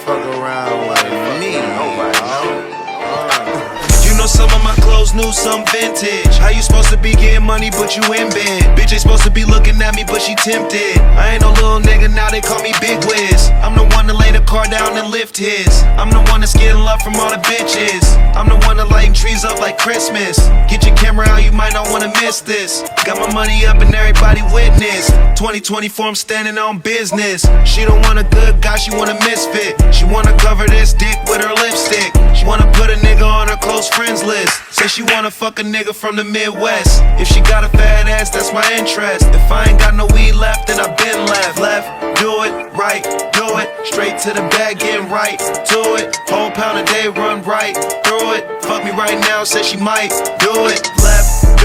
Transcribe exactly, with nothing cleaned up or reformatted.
fuck around with me. You know some of my clothes new, some vintage. How you supposed to be getting money but you in bed? Bitch ain't supposed to be looking at me but she tempted. I ain't no little nigga, now they call me Big Wiz. I'm the one to lay the car down and lift his. I'm the one that's getting love from all the bitches. I'm the one that lighting trees up like Christmas. Get your camera out, you might not wanna miss this. Got my money up and everybody witness. twenty twenty-four, I'm standing on business. She don't want a good guy, she want a misfit. She wanna cover this dick with her lipstick. She wanna put a nigga on her close friends list. Say she wanna fuck a nigga from the Midwest. If she got a fat ass, that's my interest. If I ain't got no weed left, then I been left. Left, do it, right, do it. Straight to the bag, getting right to it. Whole pound a day, run right through it. Fuck me right now, say she might do it. Left,